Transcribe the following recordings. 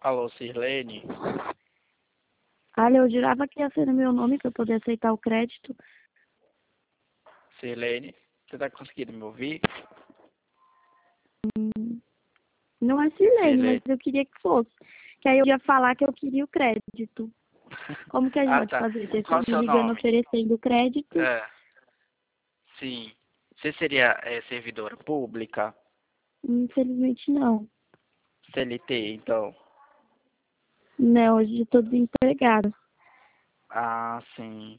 Alô, Sirlene? Olha, eu jurava que ia ser no meu nome para eu poder aceitar o crédito. Sirlene, você tá conseguindo me ouvir? Não é Sirlene, mas Sirlene. eu queria que fosse. Que aí eu ia falar que eu queria o crédito. Como que a gente Ah, pode tá. fazer? Você Qual está o me seu ligando nome? oferecendo crédito? É, sim. Você seria servidora pública? Infelizmente não. CLT, então? Não, hoje eu estou desempregada. Ah, sim.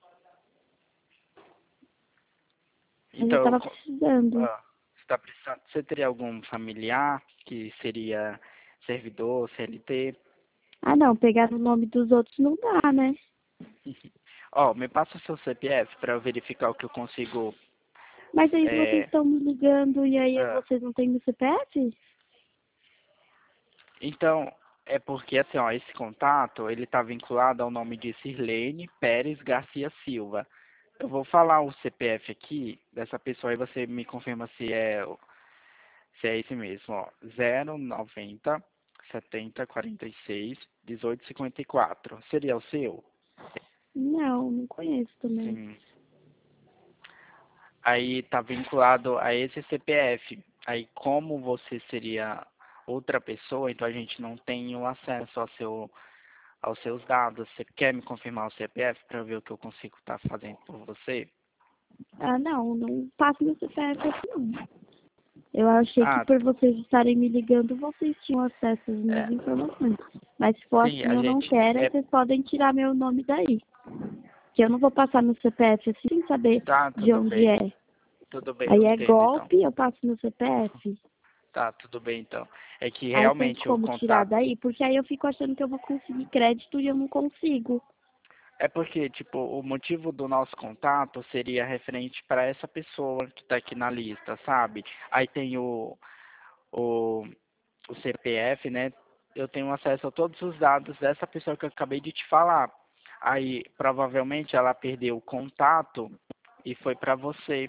Mas eu Então, estava precisando. você tá precisando, você teria algum familiar que seria servidor, CLT? Ah, não, pegar no nome dos outros não dá, né? Ó, me passa o seu CPF para eu verificar o que eu consigo. Mas aí vocês é, estão me ligando e aí ah, vocês não têm meu CPF? Então, é porque assim, ó, esse contato, ele tá vinculado ao nome de Sirlene Pérez Garcia Silva. Eu vou falar o CPF aqui dessa pessoa e você me confirma se é esse mesmo, ó. 090 70 46 18 54. Seria o seu? Não, não conheço também. Sim. Aí tá vinculado a esse CPF. Aí como você seria outra pessoa, então a gente não tem o acesso aos seus dados. Você quer me confirmar o CPF para ver o que eu consigo estar fazendo por você? Ah, não, não passo meu CPF aqui não. Eu achei que Ah, por vocês estarem me ligando, vocês tinham acesso às minhas é, informações. Mas se for sim, assim, a eu não gente quero, aí vocês podem tirar meu nome daí. Que eu não vou passar meu CPF assim sem saber tá de tudo onde bem. é. Tudo bem, Aí eu é entendo então. golpe, eu passo meu CPF. Tá, tudo bem então. É que Aí tem realmente o como tirar contato. daí, porque aí eu fico achando que eu vou conseguir crédito e eu não consigo. É porque, tipo, o motivo do nosso contato seria referente para essa pessoa que está aqui na lista, sabe? Aí tem o, o CPF, né? Eu tenho acesso a todos os dados dessa pessoa que eu acabei de te falar. Aí, provavelmente, ela perdeu o contato e foi para você.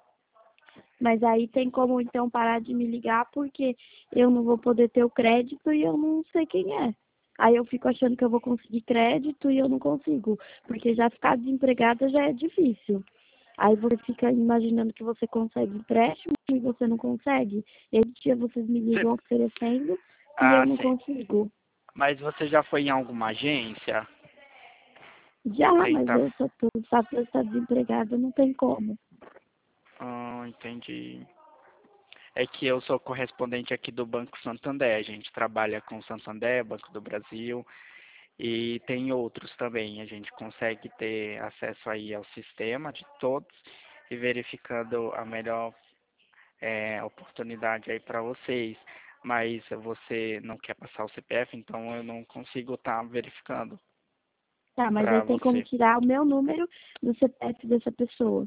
Mas aí tem como então parar de me ligar porque eu não vou poder ter o crédito e eu não sei quem é. Aí eu fico achando que eu vou conseguir crédito e eu não consigo, porque já ficar desempregada já é difícil. Aí você fica imaginando que você consegue empréstimo e você não consegue. E aí dia vocês me Você- ligam oferecendo e eu Ah, não sim. consigo. Mas você já foi em alguma agência Já, mas tentar? eu só tô, o fato de eu estar desempregada não tem como. Ah, entendi. É que eu sou correspondente aqui do Banco Santander. A gente trabalha com o Santander, Banco do Brasil, e tem outros também. A gente consegue ter acesso aí ao sistema de todos e verificando a melhor oportunidade aí para vocês. Mas você não quer passar o CPF, então eu não consigo estar verificando Tá, mas aí para tem como você. tirar o meu número do CPF dessa pessoa.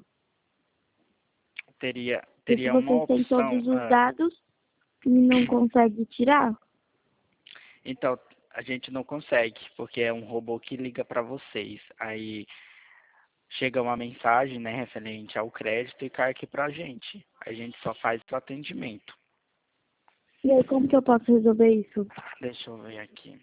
E se Teria uma vocês têm opção. todos os dados e não consegue tirar? Então, a gente não consegue, porque é um robô que liga para vocês. Aí chega uma mensagem, né, referente ao crédito e cai aqui pra gente. A gente só faz o atendimento. E aí como que eu posso resolver isso? Deixa eu ver aqui.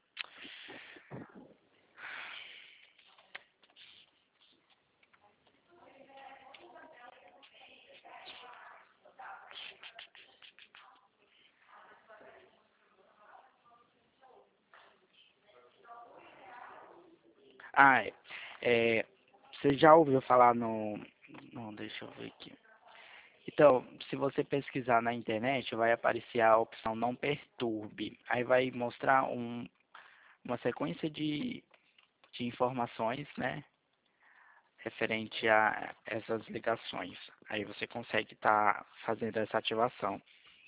Ah, você já ouviu falar no. Não, deixa eu ver aqui. Então, se você pesquisar na internet, vai aparecer a opção não perturbe. Aí vai mostrar uma sequência de informações, né, referente a essas ligações. Aí você consegue estar fazendo essa ativação.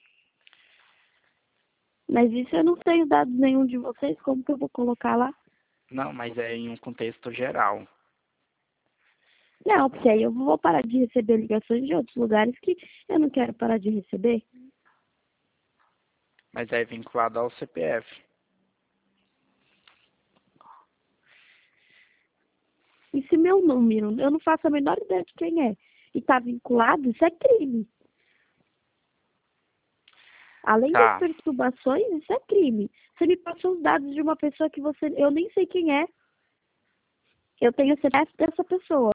Mas isso eu não tenho dados nenhum de vocês, como que eu vou colocar lá? Não, mas é em um contexto geral. Não, porque aí eu vou parar de receber ligações de outros lugares que eu não quero parar de receber. Mas é vinculado ao CPF. E se meu número, eu não faço a menor ideia de quem é, e está vinculado, isso é crime. Além das Tá. perturbações, isso é crime. Você me passou os dados de uma pessoa que eu nem sei quem é. Eu tenho o CPF dessa pessoa.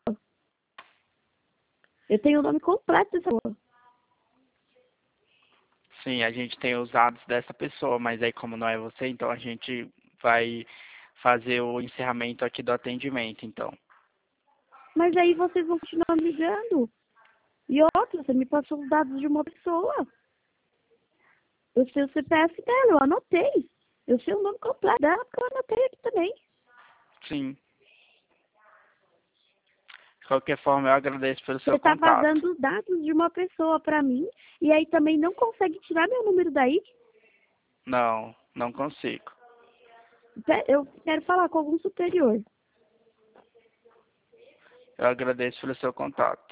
Eu tenho o nome completo dessa pessoa. Sim, a gente tem os dados dessa pessoa, mas aí como não é você, então a gente vai fazer o encerramento aqui do atendimento, então. Mas aí vocês vão continuar me ligando. E outra, você me passou os dados de uma pessoa. Eu sei o CPF dela, eu anotei. Eu sei o nome completo dela, porque eu anotei aqui também. Sim. De qualquer forma, eu agradeço pelo Você seu está contato. vazando os dados de uma pessoa para mim e aí também não consegue tirar meu número daí. Não, não consigo. Eu quero falar com algum superior. Eu agradeço pelo seu contato.